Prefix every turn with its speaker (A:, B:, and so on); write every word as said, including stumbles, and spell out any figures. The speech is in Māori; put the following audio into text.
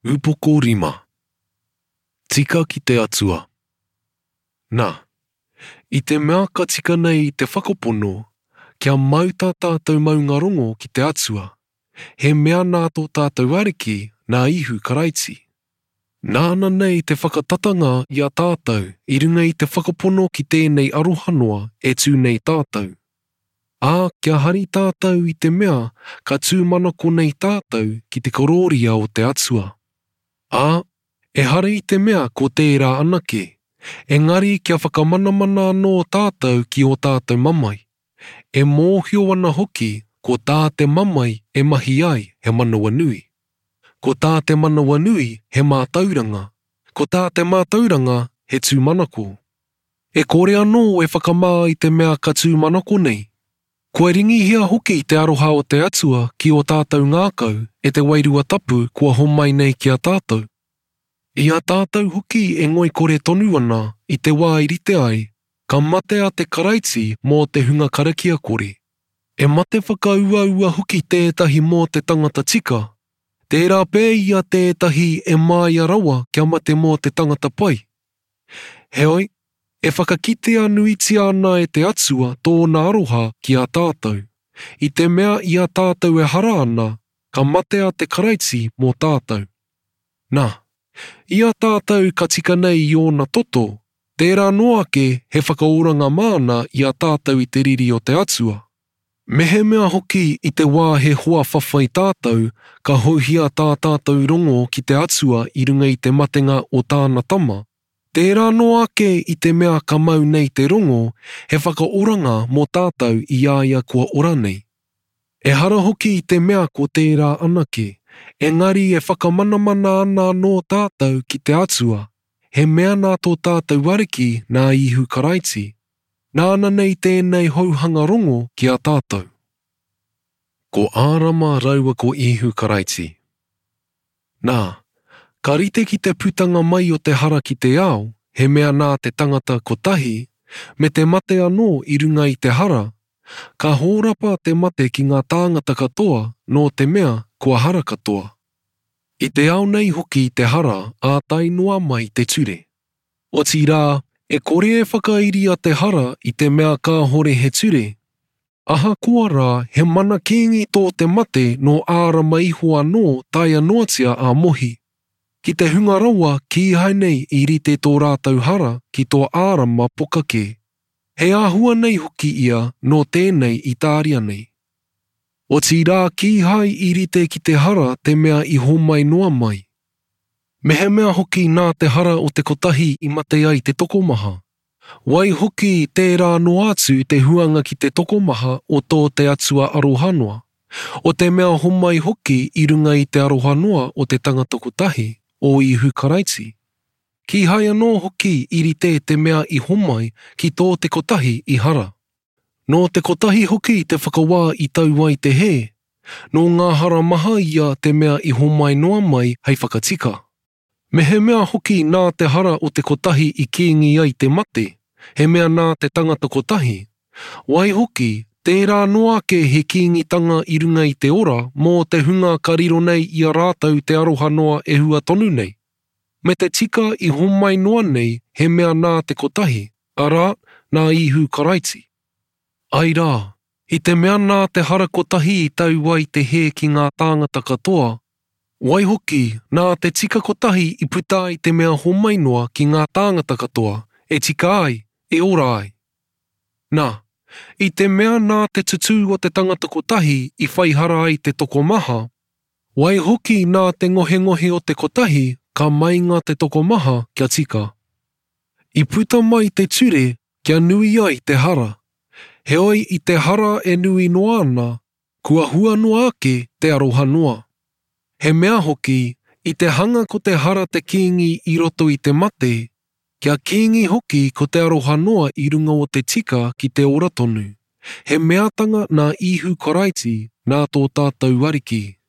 A: Upoko rima. Tika ki te atua. Nā, i te mea ka tika nei te whakapono, kia mauta tātou maunga rongo ki te atua, he mea nā tō tātou ariki nā ihu karaiti. Nāna nei te whakatatanga i a tātou i runga i te whakapono ki tēnei arohanoa e tū nei tātou. Ā, kia hari tātou i te mea ka tūmanako nei tātou ki te kororia o te atua. Ā, e hari i te mea ko tērā anake, engari kia whakamanamana anō tātou ki o tātou mamai. E mōhio ana hoki ko tā te mamai e mahi ai he manawa nui. Ko tā te manawa nui he mātauranga. Ko tā te mātauranga he tūmanako. E kore anō e whakamā i te mea ka tūmanako nei. Kua ringihia hoki te aroha o te atua ki o tātou ngākau e te wairua tapu kua homai nei ki a tātou. I a tātou hoki e ngoi kore tonu ana i te wā i rite ai, ka mate a te karaiti mō te hunga karakia kore. E mate whakauaua hoki tētahi mō te tangata tika. Tērā pē ia tētahi e māia rawa kia mate mō te tangata pai. Heoi, e whakakite anu iti ana e te atua tōna aroha ki a tātou. I te mea i a tātou e hara ana, ka mate a te karaiti mō tātou. Nā, i a tātou ka tika nei i ōna toto, tērā noa ke he whakaoranga māna i a tātou i te riri o te atua. Mehe mea hoki i te wā he hoa whawhai tātou, ka hauhia tā tātou rongo ki te atua i runga i te matenga o tāna tama. Tērā noa ke i te mea ka mau nei te rongo, he whakaoranga mō tātou i aia kua ora nei. E hara hoki i te mea ko tērā anake, engari e whakamanamana ana no tātou ki te atua, he mea nā tō tātou ariki nā ihu karaiti. Nāna nei tēnei hauhanga rongo ki a tātou. Ko ārama raua ko ihu karaiti. Nā, ka rite ki te putanga mai o te hara ki te ao, he mea nā te tangata kotahi, me te mate anō i runga i te hara, ka hōrapa te mate ki ngā tāngata katoa no te mea kua hara katoa. I te ao nei hoki i te hara a tainua mai te ture. O tī rā, e kore e whakairi a te hara i te mea ka hore he ture. Aha kua rā he mana kengi tō te mate no ārama iho anō taia noatia a mohi. Ki te hunga rawa ki hai nei i rite tō rātau hara ki tō ārama pokake. He āhua nei hoki ia no tēnei i tāria nei. O tī rā ki hai i rite ki te hara te mea i homai noa mai. Mehe mea hoki nā te hara o te kotahi i mate ai te tokomaha. Wai hoki tērā no atu te huanga ki te tokomaha o tō te atua arohanoa. O te mea homai hoki i runga i te arohanoa o te tangata kotahi o ihu karaiti. Ki hai anō hoki i rite te mea i homai ki tō te kotahi i hara. No te kotahi hoki te whakawā i tau ai te he. No ngā hara maha ia te mea i homai noa mai hei whakatika. Me he mea hoki nā te hara o te kotahi i kiengi ai te mate, he mea nā te tangata kotahi. Wai hoki, tērā noa ke he kiengitanga i runga i te ora mō te hunga ka riro nei i a rātau te aroha noa e hua tonu nei. Me te tika i homai noa nei he mea nā te kotahi, arā nā ihu karaiti. Ai rā, i te mea nā te hara kotahi i tau ai te he ki ngā tāngata katoa, wai hoki, nā te tika kotahi i puta i te mea homai noa ki ngā tāngata katoa, e tika ai, e ora ai. Nā, i te mea nā te tutu o te tangata kotahi i whaihara ai te tokomaha, wai hoki nā te ngohe ngohe o te kotahi ka mainga te tokomaha kia tika. I puta mai te ture kia nui ai te hara. Heoi i te hara e nui noa ana, kua hua noa ake te aroha noa. He mea hoki, i te hanga ko te hara te kiengi i roto i te mate, kia kiengi hoki ko te aroha noa i runga o te tika ki te ora tonu. He meatanga nā ihu karaiti nā tō tātou ariki.